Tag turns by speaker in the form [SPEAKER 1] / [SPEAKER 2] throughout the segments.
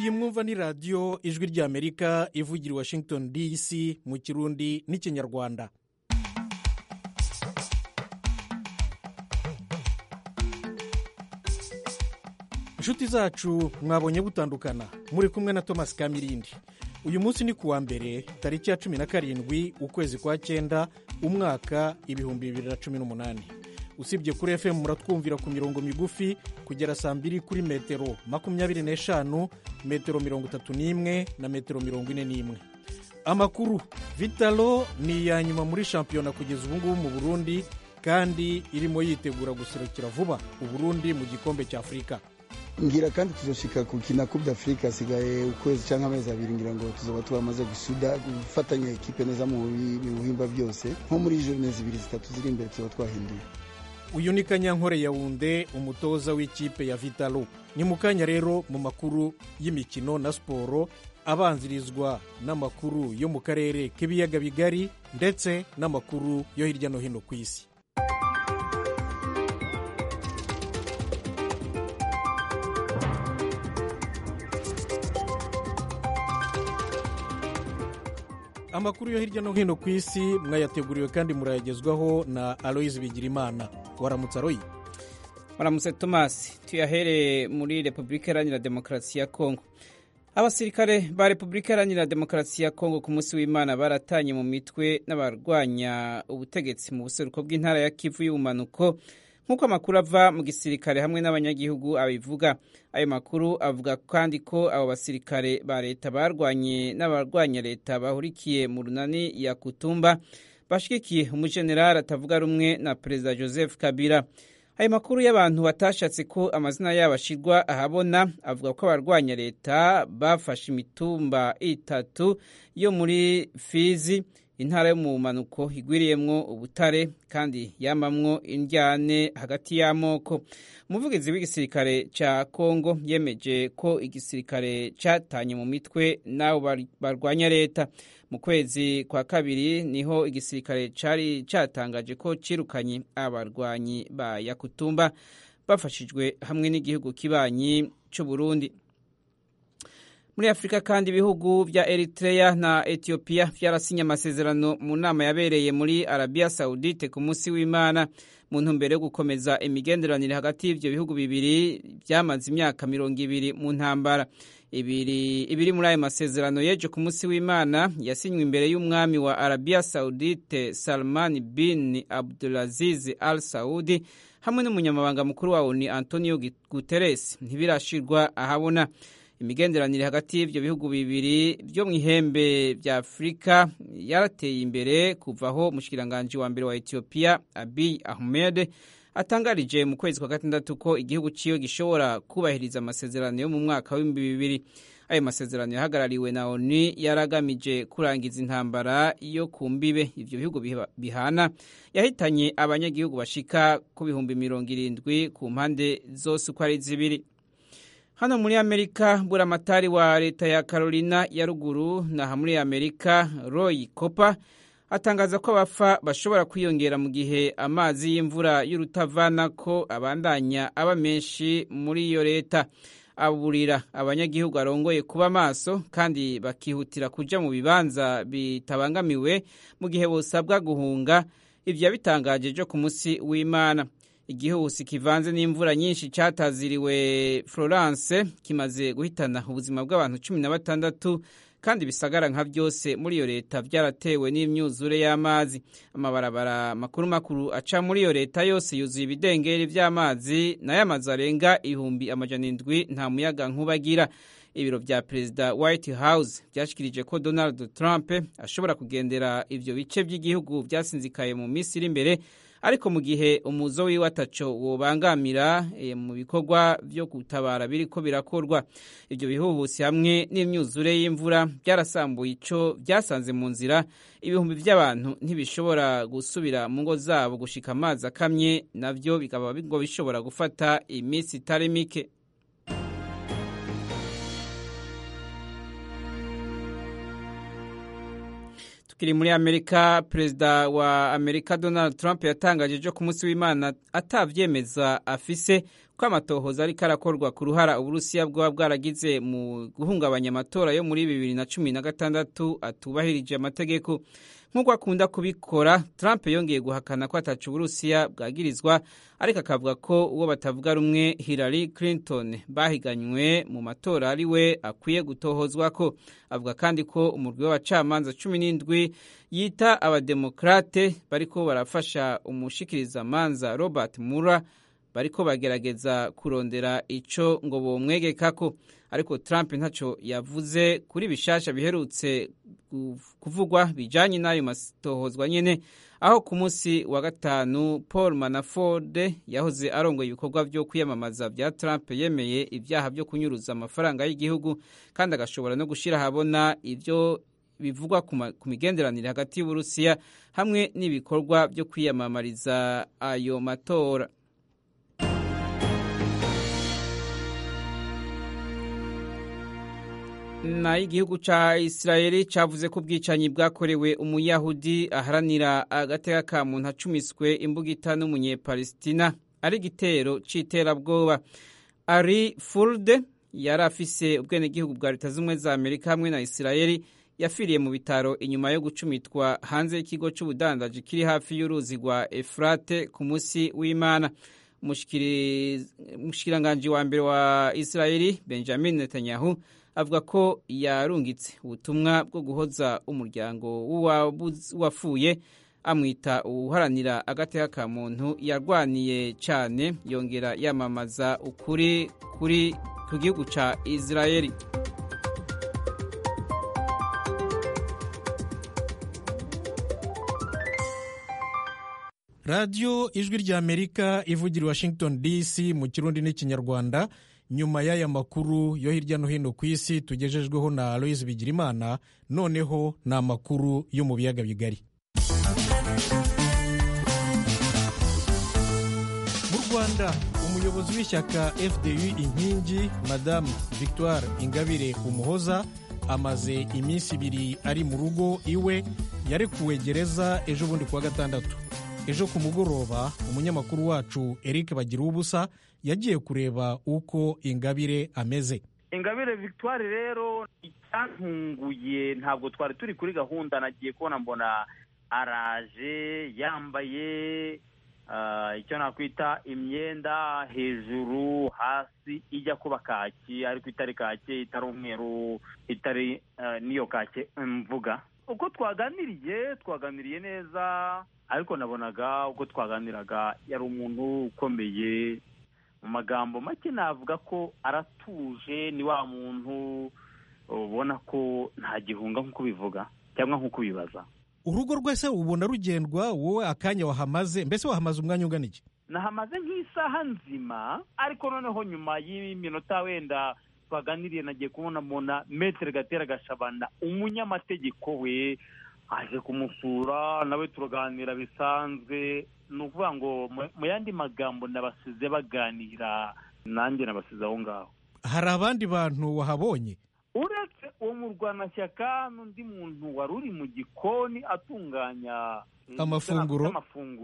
[SPEAKER 1] iyi mwumva ni radiyo ijwi ry'amerika ivugira i Washington DC mu kirundi n'ikinyarwanda. inshuti zacu mwabonye butandukana muri kumwe na Thomas Kamirindi. uyu munsi ni kuwa mbere tariki ya 17 ukwezi kwa 9 umwaka 2018. usibye kuri FM muratwumvira ku mirongo migufi kugera saa 2 kuri metero 25, metero 31 na metero 41. amakuru Vitalo ni ya nyuma muri shampiyona kugeza ubu ngubu mu Burundi kandi irimo yitegura guserukira vuba Uburundi mu gikombe cya Afrika.
[SPEAKER 2] ngira kandi tuzoshika kukina Coupe d'Afrique asigaye ukwezi cyangwa amezi abiri, ngira ngo tuzoba twamaze gusuda gufatanya ekipe neza mu buhimba byose, nko muri journée zibiri zitatu ziri imbere tuzoba twahinduye.
[SPEAKER 1] uyu ni Kanyankore Yaounde, umutoza w'ikipe ya Vitalo. ni mu kanya rero mu makuru y'imikino na siporo abanzirizwa n'amakuru yo mu karere k'ibiyaga bigari ndetse n'amakuru yo hirya no hino ku isi. amakuru yo hirya no hino ku isi mwayateguriwe kandi murayagezwaho na Aloise Bigirimana. waramutse Aloyi?
[SPEAKER 3] Waramutse Thomas. tuyahere muri Repubulika Iharanira Demokarasi ya Kongo. abasirikare ba Repubulika Iharanira Demokarasi ya Kongo ku munsi w'Imana baratanye mu mitwe n'abarwanya ubutegetsi mu buseruko bw'intara ya Kivu y'ubumanuko, nk'uko amakuru ava mu gisirikare hamwe n'abanyagihugu abivuga. ayo makuru avuga kandi ko abo basirikare ba leta barwanye n'abarwanya leta bahurikiye mu runani ya Kutumba bashigikiye umujenerali atavuga rumwe na Perezida Joseph Kabila. ayo makuru y'abantu batashatse ko amazina yabo ashirwa ahabona avuga ko abarwanya leta bafashe imitumba 3 yo muri Fizi, intara yo mu manuko igwiriyemwo ubutare kandi yamamwo indyane hagati y'amoko. umuvugizi w'igisirikare ca Kongo yemeje ko igisirikare catanye mu mitwe n'abo barwanya leta. mu kwezi kwa kabiri niho igisirikare cari catangaje ko cirukanye abarwanyi ba Yakutumba bafashijwe hamwe n'igihugu kibanyi c'u Burundi. muri Afrika kandi ibihugu vya Eritrea na Ethiopia vyarasinye amasezerano mu nama yabereye muri Arabia Saudite ku munsi w'Imana mu ntumbero yo gukomeza imigenderanire hagati y'ivyo bihugu bibiri vyamaze imyaka 20 mu ntambara. ibiri muri ayo masezerano yeje ku munsi w'Imana yasinywe imbere y'umwami wa Arabia Saudite Salman bin Abdulaziz Al Saudi hamwe n'umunyamabanga mukuru wa ONU Antonio Guterres. ntibirashirwa ahabona. imigenderanire hagati y'ivyo bihugu bibiri byo mu ihembe vya Afrika yarateye imbere kuvaho umushikiranganje wa mbere wa Ethiopia Abiy Ahmed atangarije mu kwezi kwa 6 ko igihugu ciyo gishobora kubahiriza amasezerano yo mu mwaka wa 2000. ayo masezerano yahagarariwe na ONU yaragamije kurangiza intambara yo ku mbibe ivyo bihugu bihana yahitanye abanyagihugu bashika ku 70,000 ku mpande zose uko ari zibiri. hano muri Amerika, buramatari wa leta ya Carolina ya ruguru na muri Amerika Roy Cooper atangaza ko abafa bashobora kwiyongera mu gihe amazi y'imvura y'urutavana ko abandanya aba menshi muri iyo leta. aburira abanyagihugu arongoye kuba maso kandi bakihutira kuja mu bibanza bitabangamiwe mu gihe bosabwa guhunga. ivyo yabitangaje ejo ku munsi w'Imana. igihuhusi kivanze n'imvura nyinshi cataziriwe Florence kimaze guhitana ubuzima bw'abantu 16 kandi bisagara nka byose muri iyo leta byaratewe n'imyuzure y'amazi. amabarabara makuru aca muri iyo leta yose yuzuye ibidengeri vy'amazi nayo amazi arenga 700 nta muyaga nkubagira. ibiro vya Perezida White House vyashikirije ko Donald Trump ashobora kugendera ivyo bice by'igihugu vyasinzikaye mu minsi iri imbere, ariko mu gihe umuzo wiwe ataco wobangamira mu bikorwa vyo gutabara biriko birakorwa. ivyo bihuhusi hamwe n'imyuzure y'imvura byarasambuye ico byasanze mu nzira. ibihumbi by'abantu ntibishobora gusubira mu ngo zabo gushika amazi akamye, navyo bikaba ngo bishobora gufata iminsi itari mike. tukiri muri Amerika, perezida wa Amerika Donald Trump yatangaje ejo ku munsi w'Imana atavyemeza afise ko amatohoza ariko arakorwa ku ruhara Uburusiya bwaba bwaragize mu guhungabanya amatora yo muri 2016 atubahirije amategeko. Nk'uko akunda kubikora, Trump yongeye guhakana ko atacu Uburusiya bwagirizwa, ariko akavuga ko uwo batavuga rumwe Hillary Clinton bahiganywe mu matora ari we akwiye gutohozwa ko. Avuga kandi ko umurwi w'abacamanza 17 yita abademokrate bariko barafasha umushikirizamanza Robert Mueller bariko bagerageza kurondera ico ngo bomwegekako, ariko Trump ntaco yavuze kuri bishasha biherutse kuvugwa bijanye n'ayo matohozwa nyene, aho ku munsi wa gatanu Paul Manafort yahoze arongoye ibikorwa vyo kwiyamamaza vya Trump yemeye ivyaha vyo kunyuruza amafaranga y'igihugu kandi agashobora no gushira habona ivyo bivugwa ku migenderanire hagati y'Uburusiya hamwe n'ibikorwa vyo kwiyamamariza ayo matora. Na igihugu ca Israeli cavuze ko ubwicanyi bwakorewe umuyahudi aharanira agateka ka muntu acumiswe imbugita n'umunyepalestina ari igitero c'iterabwoba. Ari Fulde yari afise ubwenegihugu bwa Leta Zunze Ubumwe za Amerika hamwe na Israeli yafiriye mu bitaro inyuma yo gucumitwa hanze y'ikigo c'ubudandaji kiri hafi y'uruzi rwa Efrate ku munsi w'Imana. Umushikiranganji wa mbere wa Israeli Benjamin Netanyahu avuga ko yarungitse ubutumwa bwo guhoza umuryango w'uwafuye, amwita uharanira agateka ka muntu yarwaniye cyane, yongera yamamaza ukuri ku gihugu ca Israeli.
[SPEAKER 1] Radio Ijwi rya Amerika ivugira Washington DC mu Kirundi n'Ikinyarwanda. Nyuma y'aya makuru yo hirya no hino ku isi tugejejweho na Aloise Bigirimana, noneho ni amakuru yo mu biyaga bigari. Mu Rwanda, umuyobozi w'ishyaka FDU Inkingi Madame Victoire Ingabire Umuhoza amaze iminsi 2 ari mu rugo iwe, yarekuwe gereza ejo bundi kuwa gatandatu. Ejo ku mugoroba umunyamakuru wacu Eric Bagirubusa yagiye kureba uko Ingabire ameze.
[SPEAKER 4] Ingabire Victoire rero icyantunguye, ntabwo twari turi kuri gahunda, nagiye kubona mbona araje yambaye icyo nakwita imyenda hejuru hasi ijya kuba kaki, ariko itari kake, itari umweru, itari niyo kake mvuga. Uko twaganiriye neza, ariko nabonaga uko twaganiraga yari umuntu ukomeye. Mu magambo make navuga ko aratuje, ni wa muntu ubona ko nta gihunga nk'uko bivuga cyangwa nk'uko bibaza.
[SPEAKER 1] Urugo rwese ubona rugendwa, wowe akanya wahamaze, mbese wahamaze umwanya ungana iki?
[SPEAKER 4] Nahamaze nk'isaha nzima, ariko noneho nyuma y'iminota wenda twaganiriye nagiye kubona Maître Gatera Gashabana umunyamategeko we aje kumusura, nawe turaganira bisanzwe. Ni ukuvuga ngo mu yandi magambo nabasize baganira, nanjye nabasize aho ngaho.
[SPEAKER 1] Hari abandi bantu wahabonye
[SPEAKER 4] uretse uwo murwanashyaka n'undi muntu wari uri mu gikoni atunganya
[SPEAKER 1] amafunguro?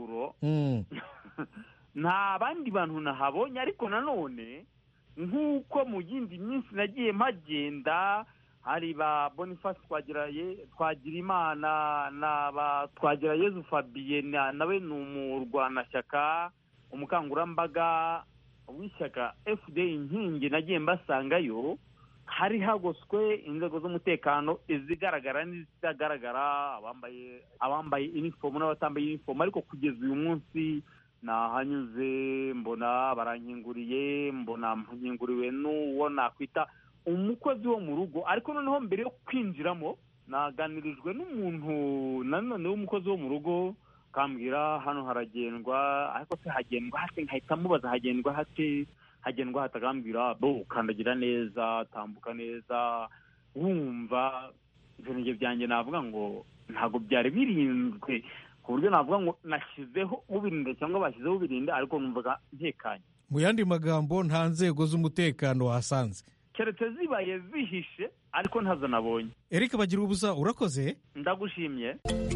[SPEAKER 4] Nta bandi bantu nahabonye, ariko nanone nk'uko mu yindi minsi nagiye mpagenda, hari ba Boniface Twagirimana na ba Twagirayezu Fabien, nawe ni umurwanashyaka, umukangurambaga w'ishyaka FDU Inkingi. Nagiye mbasangayo, hari hagoswe inzego z'umutekano izigaragara n'izitagaragara, abambaye uniform n'abatambaye uniform, ariko kugeza uyu munsi nahanyuze mbona barankinguriye, mbona mpinguriwe n'uwo nakwita umukozi wo mu rugo. Ariko noneho mbere yo kwinjiramo naganirijwe n'umuntu nanone w'umukozi wo mu rugo, kambwira hano haragendwa, ariko se hagendwa hate? Nkahita mubaza hagendwa hate? Akambwira ukandagira neza, tambuka neza, wumva. Ibintu byanjye navuga ngo ntabwo byari birinzwe ku buryo navuga ngo nashyizeho ubirinde cyangwa bashyizeho ubirinde, ariko numvaga ntekanye.
[SPEAKER 1] Mu yandi magambo, nta nzego z'umutekano wahasanze?
[SPEAKER 4] keretse zibaye zihishe ariko ntazo nabonye.
[SPEAKER 1] Eric bagira ubusa urakoze.
[SPEAKER 4] Ndagushimye.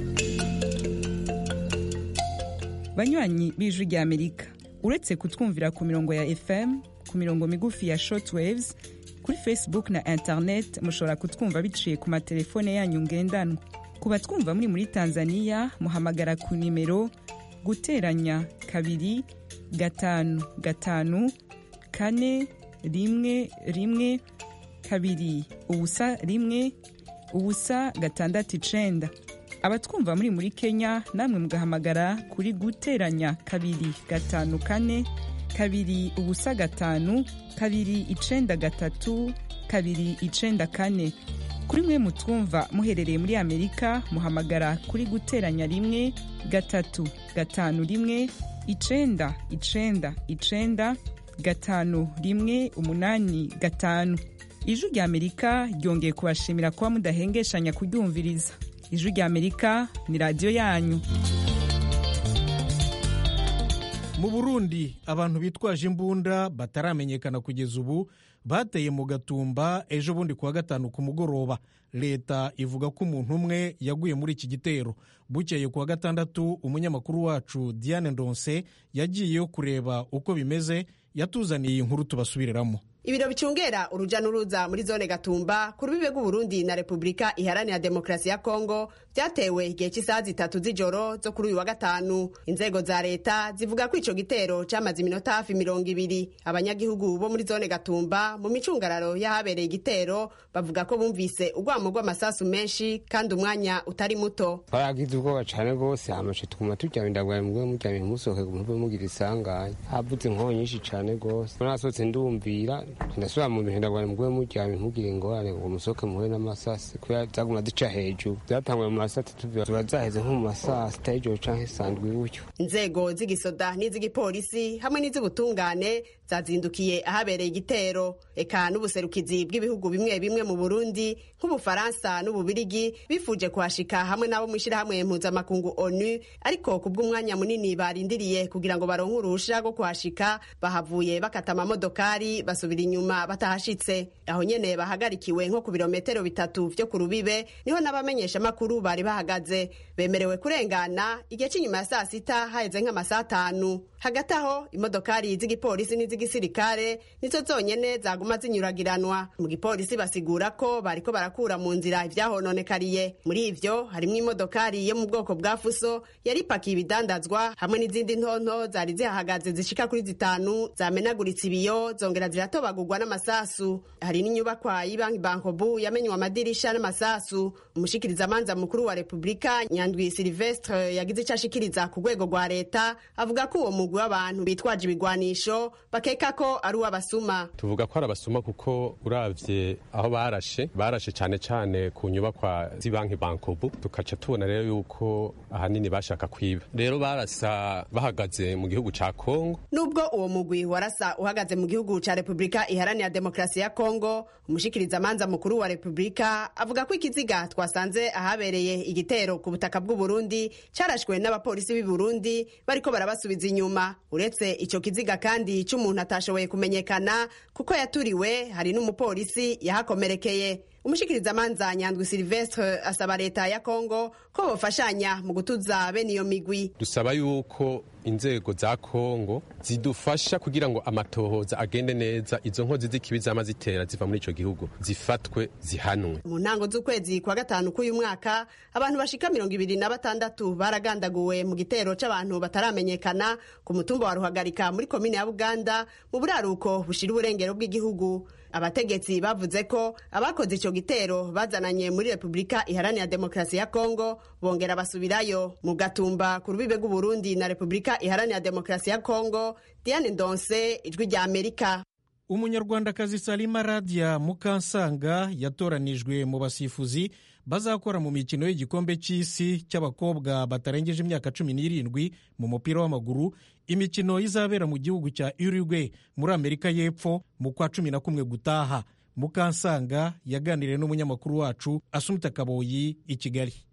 [SPEAKER 5] Banywanyi b'Ijwi ry'Amerika, uretse kutwumvira ku mirongo ya FM, ku mirongo migufi ya shortwaves, kuri Facebook na internet mushobora kutwumva biciye ku matelefone yanyu ngendanwa. Ku batwumva muri Tanzania muhamagara ku nimero guteranya 2 5 5 4 1 1 2 ubusa 1 ubusa 6 abatwumva muri Kenya namwe mugahamagara kuri guteranya 2 5 4 2 ubusa 5 2 93 2 94. Kuri mwe mutwumva muherereye muri Amerika muhamagara kuri guteranya 1 3 5 1 9 9 9 5 1 8 5. Ijwi ry'Amerika ryongeye kubashimira kuba mudahengeshanya kuryumviriza. Ijwi ry'Amerika ni radio yanyu.
[SPEAKER 1] Mu Burundi abantu bitwaje imbunda bataramenyekana kugeza ubu bateye mu Gatumba ejo bundi kuwa gatanu ku mugoroba. Leta ivuga ko umuntu umwe yaguye muri iki gitero. Bukeye kuwa gatandatu umunyamakuru wacu Diane Ndonse yagiyeyo kureba uko bimeze, yatuzaniye inkuru tubasubiriramo.
[SPEAKER 6] Ibiro bicungera uruja n'uruza muri zone Gatumba ku rubibe rw'u Burundi na Republika Iharanira Demokarasi ya Kongo byatewe igihe cy'isaha 3 z'ijoro zo kuri uyu wa gatanu. Inzego za leta zivuga ko ico gitero cyamaze iminota hafi 20. Abanyagihugu bo muri zone Gatumba mu micungararo yahabereye igitero bavuga ko bumvise urwamo rw'amasasu menshi kandi umwanya utari muto.
[SPEAKER 7] Twagize ubwoba cyane rwose, amashe twuma turyamindagwaye muryamye musohoke muve mugira isanganya, havuze inkonyi nyinshi cyane rwose. Nasohotse ndumvira ndasubira mu bihenda bwa mugwe muryamye ntugire ingorane ngo musoke muhure n'amasasi kuya zaguma zica hejuru. Byatangwe mu masati tuzaheze nko mu masasi tajo canke sandwi ucyo. Inzego
[SPEAKER 6] z'igisoda n'iz'igipolisi hamwe n'iz'ubutungane zazindukiye ahabereye igitero. Eka n'ubuserukizi bw'ibihugu bimwe bimwe mu Burundi nk'Ubufaransa n'Ububirigi bifuje kuhashika hamwe nabo mwishira hamwe mpuzamakungu ONU, ariko kubw'umwanya munini barindiriye kugira ngo baronke urusha rwo kuhashika bahavuye bakata amamodokari basubira inyuma batahashitse. Aho nyene bahagarikiwe nko ku birometero 3 vyo ku rubibe niho n'abamenyesha makuru bari bahagaze bemerewe kurengana igihe cy'inyuma ya saa 6 haheze nk'amasaha 5. Hagati aho imodokari z'igipolisi n'iz'igisirikare nizo zonyene zaguma zinyuragiranwa. Mu gipolisi basigura ko bariko barakura mu nzira ivyahononekariye. Muri ivyo harimo imodokari yo mu bwoko bwa Fuso yari pakiye ibidandazwa hamwe n'izindi ntonto zari zihahagaze zishika kuri 5 zamenaguritse ibiyo zongera ziratobagurwa n'amasasu. Hari n'inyubakwa y'Ibanki Bankobu yamenywa amadirisha n'amasasu. Umushikiriza manza mukuru wa Republika Nyandwi Silvestre yagize icashikiriza ku rwego rwa leta avuga ko uwo mugwi w'abantu bitwaje ibigwanisho bakeka ko ari uw'abasuma.
[SPEAKER 8] Tuvuga ko ari abasuma kuko uravye aho barashe cyane ku nyubakwa z'Ibanki Bankobu, tukaca tubona rero yuko ahanini bashaka kwiba. Rero barasa bahagaze mu gihugu ca Kongo.
[SPEAKER 6] Nubwo uwo mugwi warasa uhagaze mu gihugu ca Republika Iharanira Demokarasi ya Kongo, umushikiriza manza mukuru wa Republika avuga ko ikiziga twasanze ahabereye igitero ku butaka bw'u Burundi carashwe n'abapolisi b'i Burundi bariko barabasubiza inyuma. Uretse ico kiziga kandi c'umuntu atashoboye kumenyekana kuko yaturiwe, hari n'umupolisi yahakomerekeye. Umushikiriza manza Nyandwi Silvestre asaba leta ya Kongo ko bofashanya mu gutuza bene iyo migwi.
[SPEAKER 8] Dusaba yuko inzego za Kongo zidufasha kugira ngo amatohoza agende neza, izo nkozi z'ikibi zama zitera ziva muri ico gihugu zifatwe zihanwe. Mu
[SPEAKER 6] ntango z'ukwezi kwa gatanu k'uyu mwaka abantu bashika 26 baragandaguwe mu gitero c'abantu bataramenyekana ku mutumba wa Ruhagarika muri komine ya Buganda mu buraruko bushira uburengero bw'igihugu. Abategetsi bavuze ko abakoze ico gitero bazananye muri Republika Iharanira Demokarasi ya Kongo bongera basubirayo. Mu Gatumba ku rubibe rw'u Burundi na Republika Iharanira Demokarasi ya Kongo, Diane Ndonse, Ijwi rya Amerika.
[SPEAKER 1] Umunyarwandakazi Salima Radia Mukansanga yatoranijwe mu basifuzi bazakora mu mikino y'igikombe cy'isi cy'abakobwa batarengeje imyaka 17 mu mupira w'amaguru, imikino izabera mu gihugu cya Uruguay muri Amerika y'Epfo mu kwa 11 gutaha. Mukansanga yaganiriye n'umunyamakuru wacu Asumta Kaboyi i Kigali.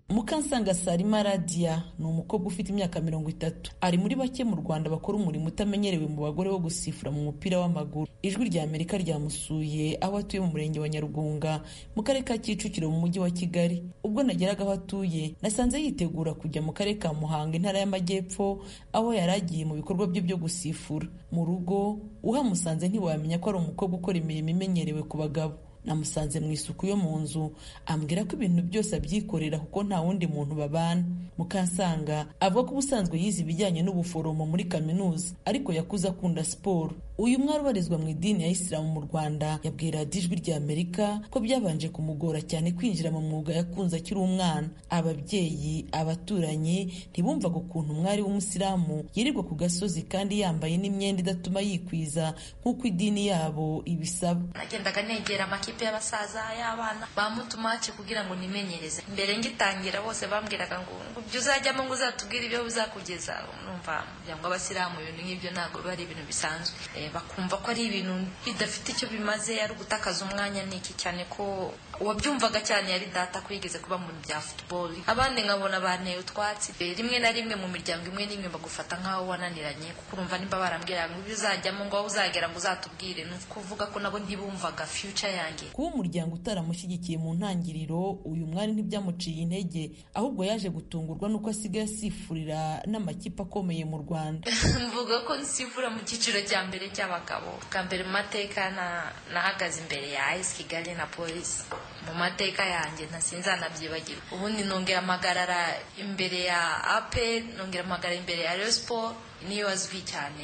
[SPEAKER 9] Mukansanga Salima Radia ni umukobwa ufite imyaka 30, ari muri bake mu Rwanda bakora umurimo utamenyerewe mu bagore wo gusifura mu mupira w'amaguru. Ijwi rya Amerika ryamusuye aho atuye mu murenge wa Nyarugunga mu karere ka Kicukiro mu mujyi wa Kigali. Ubwo nageraga aho atuye nasanze yitegura kujya mu karere ka Muhanga intara y'Amajyepfo aho yaragiye mu bikorwa bye byo gusifura. Mu rugo uhamusanze ntiwamenya ko ari umukobwa ukora imirimo imenyerewe ku bagabo. Namusanze mu isuku yo mu nzu, ambwira ko ibintu byose abyikorera kuko nta wundi muntu babana. Mukansanga avuga ko ubusanzwe yize ibijyanye n'ubuforomo muri kaminuza ariko yakuze akunda siporo. Uyu mwari ubarizwa mu idini ya Isilamu mu Rwanda yabwira Ijwi rya Amerika ko byabanje kumugora cyane kwinjira mu mwuga yakunze akiri umwana. Ababyeyi, abaturanyi ntibumvaga ukuntu umwari w'umusilamu yirirwa ku gasozi kandi yambaye n'imyenda idatuma yikwiza nk'uko idini yabo ibisaba.
[SPEAKER 10] Nagendaga negera amakipe y'abasaza y'abana bamutumace kugira ngo nimenyereze. Mbere ngitangira bose bambwiraga ngo uzajyamo ngo uzatubwire ibyo uzakugeza. Numva ngo abasilamu ibintu nk'ibyo ntabwo bari ibintu bisanzwe. Bakumva ko ari ibintu bidafite icyo bimaze, ari ugutakaza umwanya n'iki, cyane ko uwabyumvaga cyane yari data ko yigeze kuba mu bya football. Abandi nkabona banteye utwatsi. Rimwe na rimwe mu miryango imwe n'imwe bagufata nk'aho wananiranye kuko urumva nimba barambwira ngo ibyo uzajyamo ngo uzagera ngo uzatubwire, ni ukuvuga ko nabo ntibumvaga future yanjye.
[SPEAKER 9] Kuba umuryango utaramushyigikiye mu ntangiriro, uyu mwari ntibyamuciye intege, ahubwo yaje gutungurwa nuko asigaye asifurira n'amakipe akomeye mu Rwanda.
[SPEAKER 10] Mvuga ko nsifura mu cyiciro cya mbere cy'abagabo. Bwa mbere mu mateka nahagaze imbere ya AS Kigali na Polisi. Mu mateka yanjye ntasinzanabyibagirwa. Ubundi nongera amagarara imbere ya AP, nongera amagarara imbere ya Rayon Sport. Niyo azwi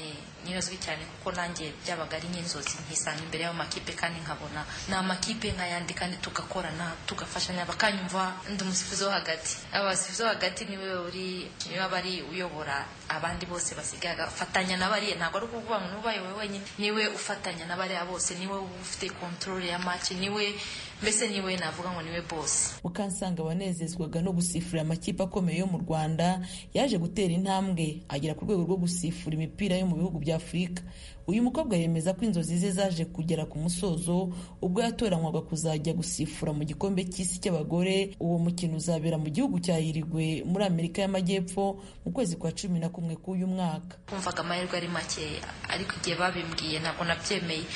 [SPEAKER 10] cyane kuko nanjye byabaga ari nk'inzozi nkisanga imbere y'ayo makipe kandi nkabona ni amakipe nk'ayandi kandi tugakorana tugafashanya bakanyumva. Ndi umusifuzi wo hagati. Abasifuzi wo hagati niwe bari uyobora abandi bose basigaye afatanya n'abariye. Ntabwo ari ukuvuga ngo nubaye wowe wenyine, niwe ufatanya n'abariya bose, niwe ufite control ya match, mbese niwe navuga ngo niwe boss.
[SPEAKER 9] Mukansanga wanezezwaga no gusifura amakipe akomeye yo mu Rwanda yaje gutera intambwe agera ku rwego rwo gusifura imipira yo mu bihugu bya Afurika. Uyu mukobwa yemeza ko inzozi ze zaje kugera ku musozo ubwo yatoranywaga kuzajya gusifura mu gikombe cy'isi cy'abagore. Uwo mukino uzabera mu gihugu cya Uruguay muri Amerika y'Amajyepfo mu kwezi kwa 11 k'uyu mwaka.
[SPEAKER 10] Kumvaga amahirwe ari makeya, ariko igihe babimbwiye ntabwo nabyemeye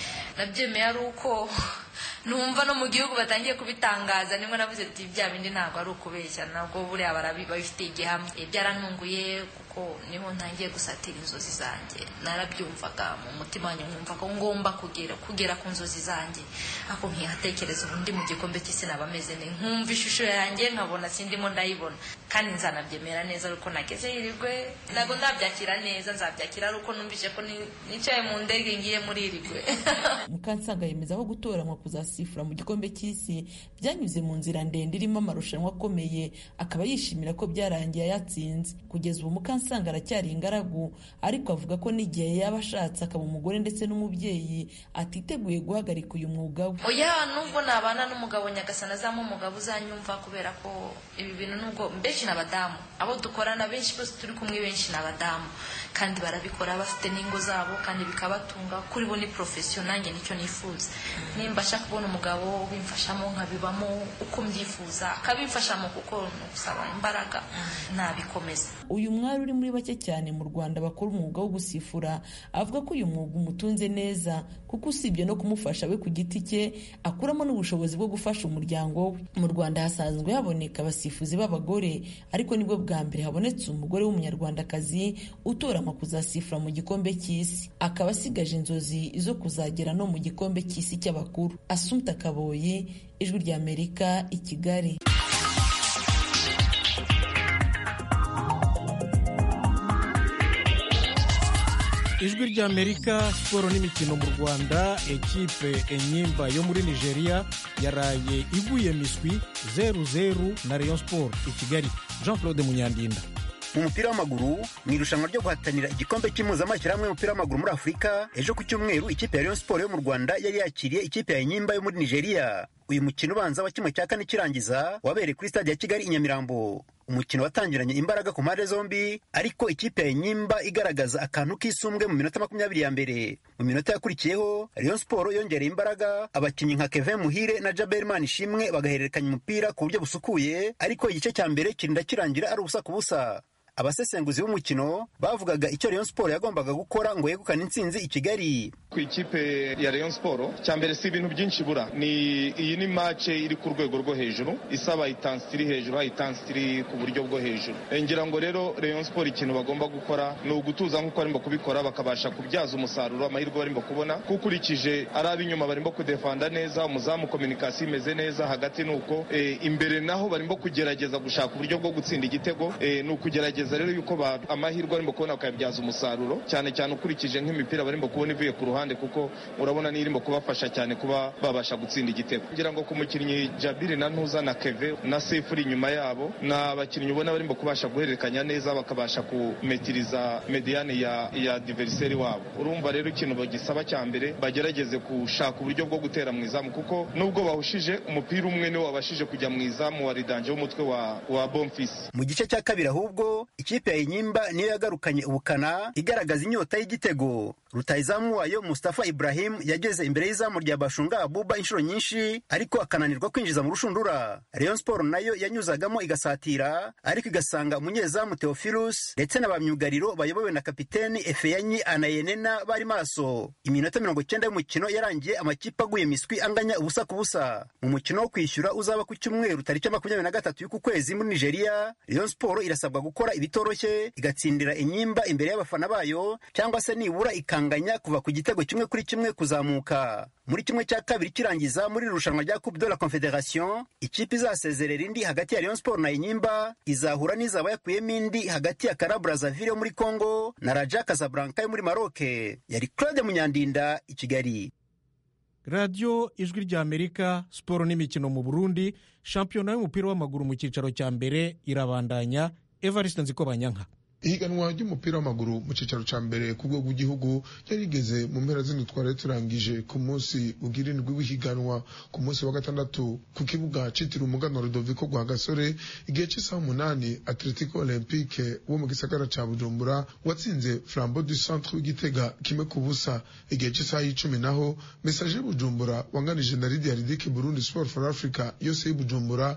[SPEAKER 10] ari uko numva no mu gihugu batangiye kubitangaza, nimwe navuze ati bya bindi ntabwo ari ukubeshya, nabwo buriya babifitiye igihamya. Byarantunguye kuko niho ntangiye gusatira inzozi zanjye. Narabyumvaga mu mutima wanjye, nkumva ko ngomba kugera ku nzozi zanjye. Ako nkihatekereza ubundi mu gikombe cy'isi nabameze ne, nkumva ishusho yanjye nkabona sindimo ndayibona, kandi nzanabyemera neza ariko nageze Uruguay. Ntabwo ndabyakira neza, nzabyakira ariko numvise ko nicaye mu ndege ngiye muri Uruguay.
[SPEAKER 9] Mukansanga yemeza ko gutoranywa kuzasifura mu gikombe cy'isi byanyuze mu nzira ndende irimo amarushanwa akomeye, akaba yishimira ko byarangiye yatsinze. Kugeza ubu Mukansanga aracyari ingaragu, ariko avuga ko n'igihe yaba ashatse akaba umugore ndetse n'umubyeyi atiteguye guhagarika uyu mwuga we.
[SPEAKER 10] Oya, nubwo nabana n'umugabo nyagasana azamo umugabo uzanyumva, kubera ko ibi bintu nubwo benshi n'abadamu, abo dukorana benshi bose turi kumwe benshi n'abadamu, kandi barabikora bafite n'ingo zabo kandi bikabatunga. Kuri bo ni profession, nanjye nicyo nifuza. Nimba shaka kubona umugabo bimfashamo nkabibamo uko mbyifuza, akabimfashamo kuko nusaba imbaraga nabikomeza.
[SPEAKER 9] Uyu mwari uri muri bake cyane mu Rwanda bakora umwuga wo gusifura avuga ko uyu mwuga umutunze neza kuko usibye no kumufasha we ku giti cye, akuramo n'ubushobozi bwo gufasha umuryango we. Mu Rwanda hasanzwe haboneka abasifuzi b'abagore, ariko nibwo bwa mbere habonetse umugore w'umunyarwandakazi utoranywa kuzasifura mu gikombe cy'isi, akaba asigaje inzozi zo kuzagera no mu gikombe cy'isi cy'abakuru. Assumpta Kaboyi, Ijwi rya Amerika, i Kigali.
[SPEAKER 1] Ijwi rya Amerika, siporo n'imikino mu Rwanda. Ekipe Enyimba yo muri Nigeria yaraye iguye miswi 0-0 na Rayon Sport i Kigali. Jean-Claude Munyandinda.
[SPEAKER 11] Mu mupira w'amaguru mu irushanwa ryo guhatanira igikombe cy'impuzamashyirahamwe y'umupira w'amaguru muri Afurika, ejo ku cyumweru ikipe ya Rayon Sport yo mu Rwanda yari yakiriye ikipe ya Enyimba yo muri Nigeria. Uyu mukino ubanza wa kimwe cya kane kirangiza wabereye kuri stade ya Kigali i Nyamirambo. umukino watangiranye imbaraga ku mpande zombi, ariko ikipe ya Enyimba igaragaza akantu k'isumbwe mu minota 20 ya mbere. Mu minota yakurikiyeho Rayon Sport yongereye imbaraga, abakinnyi nka Kevin Muhire na Jabel Manishimwe bagahererekanya umupira ku buryo busukuye, ariko igice cya mbere kirinda kirangira ari ubusa ku busa. Abasesenguzi b'umukino bavugaga icyo Rayon Sport yagombaga gukora ngo yegukane intsinzi i Kigali.
[SPEAKER 12] Ku ikipe ya Rayon Sport cyambere si ibintu byinshi bura, iyi ni match iri ku rwego rwo hejuru, isaba intensity hejuru, intensity ku buryo bwo hejuru. Ngira ngo rero Rayon Sport ikintu bagomba gukora ni ugutuza nk'uko barimo kubikora, bakabasha kubyaza umusaruro amahirwe barimo kubona, kukurikije ari abinyuma barimo kudefanda neza, umuzamu communication imeze neza, hagati nuko imbere naho barimo kugerageza gushaka uburyo bwo gutsinda igitego, ni ukugerageza rero yuko amahirwe barimo kubona bakayabyaza umusaruro, cyane cyane ukurikije nk'imipira barimo kubona ivuye ku ruhande, kuko urabona ni irimo kubafasha cyane kuba babasha gutsinda igitego. Ngira ngo ku mukinnyi Jabiri na Ntuza na Keve na Sefuri inyuma yabo na abakinnyi ubona barimo kubasha guhererekanya neza, bakabasha kumetiriza mediane ya adversaire wabo. Urumva rero ikintu bagisaba cya mbere bagerageze gushaka uburyo bwo gutera mu izamu, kuko nubwo bahushije umupira umwe niwo wabashije kujya mu izamu wa Ridanje w'umutwe wa Bonfils.
[SPEAKER 11] Mu gice cya kabiri ahubwo ikipe ya Enyimba niyo yagarukanye ubukana, igaragaza inyota y'igitego. Rutahizamu wayo Mustafa Ibrahim yageze imbere y'izamu rya Bashunga Abuba inshuro nyinshi, ariko akananirwa kwinjiza mu rushundura. Rayon Sport nayo yanyuzagamo igasatira, ariko igasanga umunyezamu Theophilus ndetse n'abamyugariro bayobowe na kapiteni Efeyanyi Anayenena bari maso. Iminota 90 y'umukino yarangiye amakipe aguye miswi anganya ubusa ku busa. Mu mukino wo kwishyura uzaba ku cyumweru tariki 23 y'uku kwezi muri Nigeria, Rayon Sport irasabwa gukora ibitoroshye, igatsindira Enyimba imbere y'abafana bayo, cyangwa se nibura ikanganya kuva ku gitego 1-1 kuzamuka. Muri kimwe cya kabiri kirangiza muri irushanwa rya Coupe de la Confédération, ikipe izasezerera indi hagati ya Rayon Sport na Enyimba izahura n'izaba yakuyemo indi hagati ya Kara Brazzaville muri Congo na Raja Casablanca muri Maroc. Yari Claude Munyandinda i Kigali.
[SPEAKER 1] Radio Ijwi rya Amerika, siporo n'imikino mu Burundi. Shampiyona y'umupira w'amaguru mu cyicaro cya mbere irabandanya. Evariste Nzikobanyanka.
[SPEAKER 13] Ihiganwa ry'umupira w'amaguru mu cicaro ca mbere ku rwego rw'igihugu yarigeze mu mpera z'indwi twari turangije ku munsi ugira indwi w'ihiganwa ku munsi wa gatandatu ku kibuga citiriwe umuganwa Rudoviko Rwagasore, igihe cy'isaha 8 Atletico Olympique wo mu gisagara ca Bujumbura watsinze Flambeau du Centre w'Igitega 1-0. Igihe cy'isaha 10 naho Messager Bujumbura wanganije na Lydia Ridike Burundi Sport for Africa yose y'Bujumbura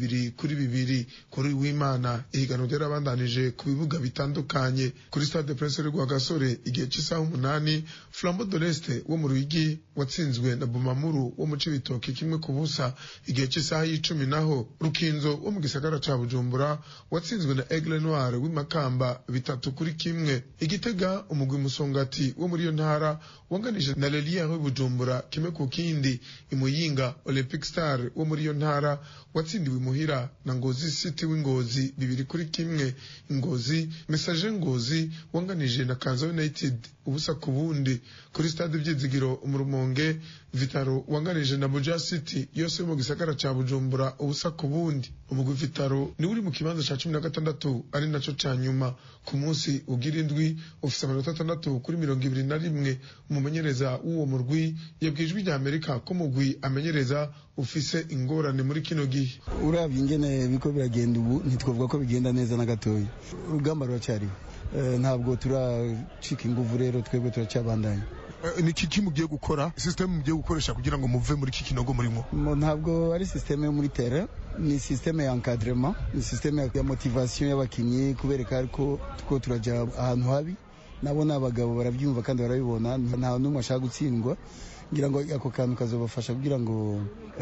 [SPEAKER 13] 2-2. Kuri w'Imana ihiganwa ryarabandanije ku bibuga bitandukanye. Kuri Stade Prince Rwagasore igihe cy'isaha 8 Flambeau de l'Est wo mu Ruyigi watsinzwe na Bumamuru wo mu Cibitoke 1-0. Igihe cy'isaha 10 naho Rukinzo wo mu gisagara ca Bujumbura watsinzwe na Aigle Noir w'Imakamba 3-1. Igitega umugwi Musongati wo muri yo ntara wanganije na Lelia w'Ibujumbura 1-0. Imuyinga Olympic Star wo muri yo ntara watsindiwe muhira na Ngozi City w'Ingozi 2-1. Ingozi Messager Ngozi wanganije na Kanza United ubusa ku bundi. Kuri Stade Byizigiro umurumonge Vitaro wanganije na Buja City yose mu gisagara ca Bujumbura ubusa ku bundi. Umugwi Vitaro ni uri mu kibanza ca 16 ari naco ca nyuma ku munsi ugira indwi ufise amanota 6 kuri 21. Umumenyereza w'uwo murwi yabwijwe rya Amerika ko mugwi amenyereza ufise ingorane muri kino gihe.
[SPEAKER 2] Uravye ingene biko biragenda ubu ntitwovuga ko bigenda neza na gatoyi. Urugamba ruracyari ntabwo turacika inguvu, rero twebwe turacyabandanya.
[SPEAKER 13] Ni kiki mugiye gukora, system mugiye gukoresha kugira ngo muve muri kikinogo murimo?
[SPEAKER 2] Ntabwo ari system yo muri terrain, ni system ya encadrement, ni system ya motivation y'abakinyi, kubereka ariko tuko turaja ahantu habi. Nabo n'abagabo barabyumva kandi barabibona, nta numwe ashaka gutsindwa. Ngira ngo ako kantu kazobafasha kugira ngo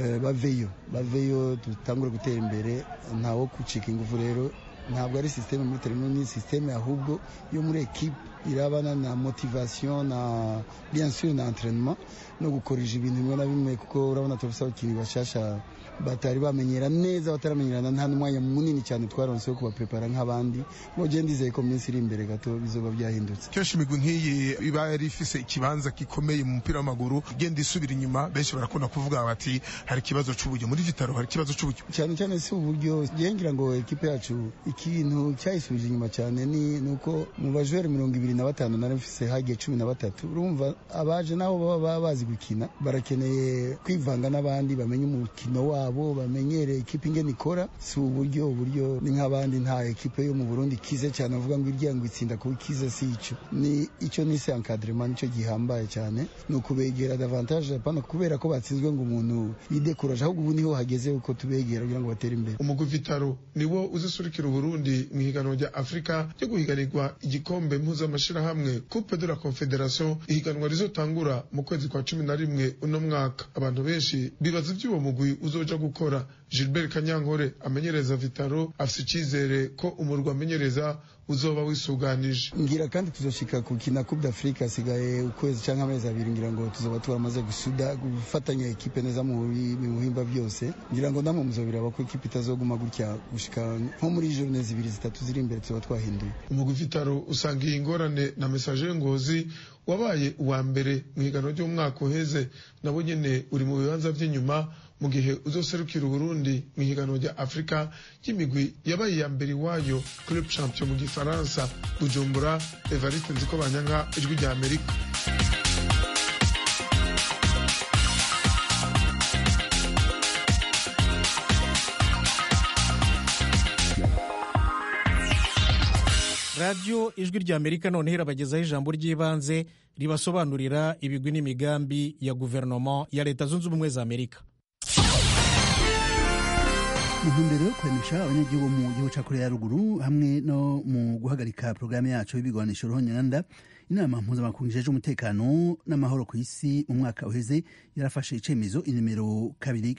[SPEAKER 2] baveyo dutangure gutera imbere, ntawo kucika inguvu. Rero ntabwo ari systeme muri terrain, ni systeme ahubwo yo muri equipe irabana na motivation na bien sûr na entraînement no gukorija ibintu bimwe na bimwe, kuko urabona tubisa abakinnyi bashasha batari bamenyera neza, bataramenyerana, nta n'umwanya munini cyane twaronse wo kubaprepara nk'abandi. Ngo je ndizeye ko minsi iri imbere gato bizoba byahindutse.
[SPEAKER 13] Kenshi imigwi nk'iyi iba yari ifise ikibanza gikomeye mu mupira w'amaguru igenda isubira inyuma, benshi barakunda kuvuga bati hari ikibazo c'uburyo. Muri Vitaro hari ikibazo c'uburyo
[SPEAKER 2] cyane si uburyo. Ngira ngo equipe yacu ikintu cyayisubije inyuma cyane ni nuko mu bajwere 25 nari mfise hagiye 13. Urumva abaje nabo baba bazi gukina, barakeneye kwivanga n'abandi bamenye umukino wa babo bamenyere ekipe ingene ikora, si uburyo ni nk'abandi, nta ekipe yo mu Burundi kize cyane avuga ngo irya ngo itsinda kuba ikize, si icyo nise encadrement nicyo gihambaye cyane, ni ukubegera davantage apana kubera ko batsinzwe ngo umuntu yidekuraje, ahubwo ubu niho hageze uko tubegera kugira ngo batere imbere.
[SPEAKER 13] Umugwi Vitaro niwo uzisurikira Uburundi mu higanwa rya Afrika ryo guhiganirwa igikombe mpuzamashirahamwe Coupe de la Confederation, ihiganwa rizotangura mu kwezi kwa 11 uno mwaka. Abantu benshi bibaza ivy'uwo mugwi uzoja gukora. Gilbert Kanyankore amenyereza Vitaro afite icyizere ko umurwa amenyereza uzoba wisuganije.
[SPEAKER 2] Ngira kandi tuzoshika ku kina Coupe d'Afrique asigaye ukwezi canke amezi abiri, ngira ngo tuzoba turamaze gusuda gufatanya ekipe neza mu buhimba byose. Ngira ngo namwe muzobiraba ko ekipe itazoguma gutya gushika nko muri journée zibiri zitatu ziri imbere tuzoba twahinduye.
[SPEAKER 13] Umugwi Vitaro usangiye ingorane na Messager Ngozi wabaye uwa mbere mu higanwa ry'umwaka uheze, nabo nyene uri mu bibanza by'inyuma mu gihe uzoserukira Uburundi mu higanwa rya Afrika y'imigwi yabaye ya mbere wayo Club Champion mu Gifaransa. Bujumbura, Evariste Nzikobanyanka, Ijwi rya Amerika.
[SPEAKER 1] radiyo Ijwi rya Amerika noneho irabagezaho ijambo ry'ibanze ribasobanurira ibigwi n'imigambi ya guverinoma ya Leta Zunze Ubumwe za Amerika.
[SPEAKER 14] mu ntumbero yo kuremesha abanyagihugu mu gihugu cya Korea ya Ruguru hamwe no mu guhagarika porogaramu yacu y'ibigwanisho ruhonyanganda, inama mpuzamakungu ijejwe umutekano n'amahoro ku isi mu mwaka uheze yarafashe icemezo inimero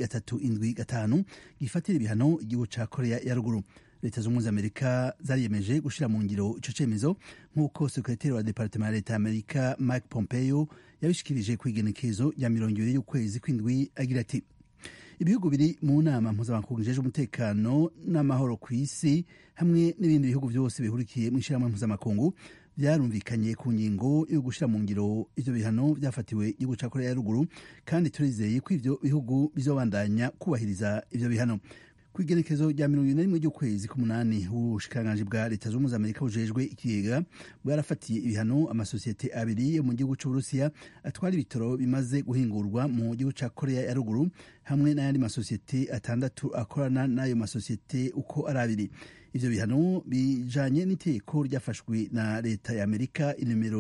[SPEAKER 14] 2375 gifatira ibihano igihugu cya Korea ya Ruguru. Leta z'Ubumwe za Amerika zariyemeje gushira mu ngiro ico cemezo nk'uko sekretari wa departement ya Leta Amerika Mike Pompeo yabishikirije ku igenekezo rya 20 y'ukwezi kw'indwi, agira ati: ibihugu biri mu nama mpuzamakungu ijejwe umutekano n'amahoro ku isi hamwe n'ibindi bihugu byose bihurikiye mu ishyirahamwe mpuzamakungu byarumvikanye ku ngingo yo gushira mu ngiro ivyo bihano byafatiwe igihugu ca Korea ya Ruguru, kandi turizeye ko ivyo bihugu bizobandanya kubahiriza ivyo bihano. Ku igenekezo rya 21 ry'ukwezi k'umunani, ubushikiranganji bwa Leta z'Ubumwe za Amerika bujejwe ikigega bwarafatiye ibihano amasosiyete abiri yo mu gihugu c'Uburusiya atwara ibitoro bimaze guhingurwa mu gihugu ca Korea ya Ruguru hamwe n'ayandi masosiyete 6 akorana n'ayo masosiyete uko ari abiri. Ivyo bihano bijanye n'iteko ryafashwe na Leta ya Amerika inimero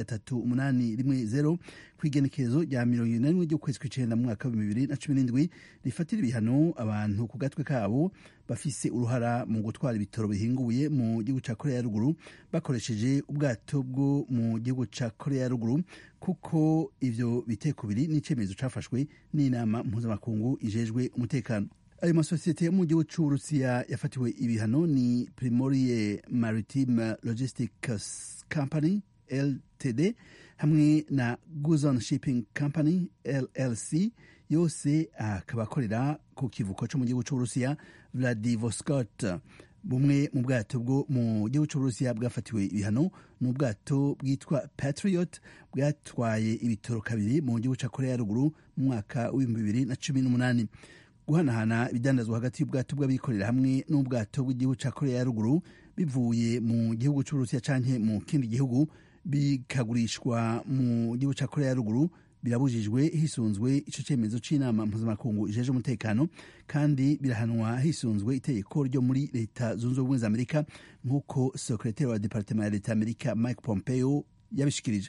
[SPEAKER 14] 13810 ku igenekezo rya 21 ry'ukwezi kw'icenda mu mwaka wa 2017 rifatira ibihano abantu ku gatwe kabo bafise uruhara mu gutwara ibitoro bihinguye mu gihugu ca Korea ya Ruguru bakoresheje ubwato bwo mu gihugu ca Korea ya Ruguru, kuko ivyo biteko biri n'icemezo cafashwe n'inama mpuzamakungu ijejwe umutekano. Ayo masosiyete yo mu gihugu c'Uburusiya yafatiwe ibihano ni Primorie Maritime Logistics Company Ltd hamwe na Guzon Shipping Company LLC, yose akaba akorera ku kivuko co mu gihugu c'Uburusiya Vladivostok. Bumwe mu bwato bwo mu gihugu c'Uburusiya bwafatiwe ibihano ni ubwato bwitwa Patriot bwatwaye ibitoro kabiri mu gihugu ca Korea ya Ruguru mu mwaka wa 2018. Guhanahana ibidandazwa hagati y'ubwato bw'abikorera hamwe n'ubwato bw'igihugu ca Korea ya Ruguru bivuye mu gihugu c'Uburusiya canke mu kindi gihugu bikagurishwa mu gihugu ca Korea ya Ruguru birabujijwe hisunzwe ico cemezo c'inama mpuzamakungu ijeje umutekano, kandi birahanwa hisunzwe itegeko ryo muri Leta Zunze Ubumwe za Amerika nk'uko sekretari wa departement ya Leta Amerika Mike Pompeo yabishikirije.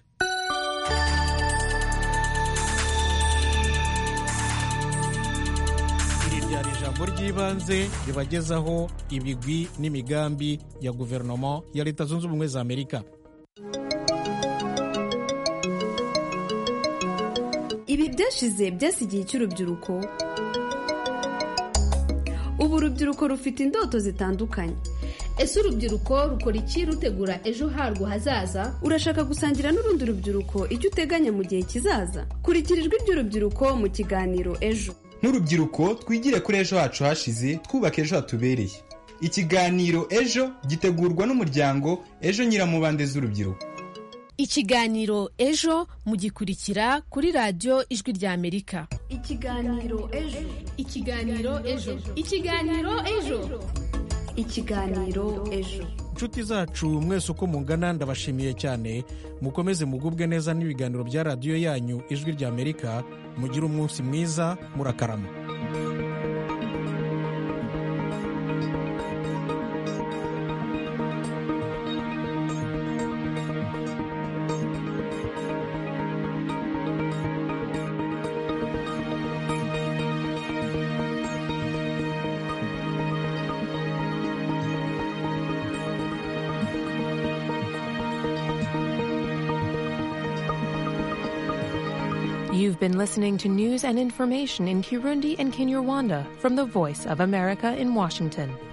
[SPEAKER 1] ryari ijambo ry'ibanze ribagezaho ibigwi n'imigambi ya guverinoma ya Leta Zunze Ubumwe za Amerika.
[SPEAKER 15] Ibi byashize byasigiye icy'urubyiruko. Ubu urubyiruko rufite indoto zitandukanye.
[SPEAKER 16] Ese urubyiruko rukora iki rutegura ejo harwo hazaza?
[SPEAKER 15] Urashaka gusangira n'urundi rubyiruko icyo uteganya mu gihe kizaza? Kurikira ijwi ry'urubyiruko mu kiganiro Ejo.
[SPEAKER 17] Nk'urubyiruko twigire kuri ejo hacu hashize, twubake ejo hatubereye. Ikiganiro Ejo gitegurwa n'umuryango Ejo Nyiramubande z'urubyiruko.
[SPEAKER 16] Ikiganiro Ejo mugikurikira kuri radiyo Ijwi rya Amerika.
[SPEAKER 15] Ikiganiro Ejo.
[SPEAKER 16] Ikiganiro Ejo. Ikiganiro Ejo.
[SPEAKER 15] Ikiganiro Ejo.
[SPEAKER 1] Inshuti zacu mwese uko mungana ndabashimiye cyane, mukomeze mugubwe neza n'ibiganiro bya radiyo yanyu Ijwi rya Amerika. Mugire umunsi mwiza, murakarama.
[SPEAKER 18] You've been listening to news and information in Kirundi and Kinyarwanda from the Voice of America in Washington.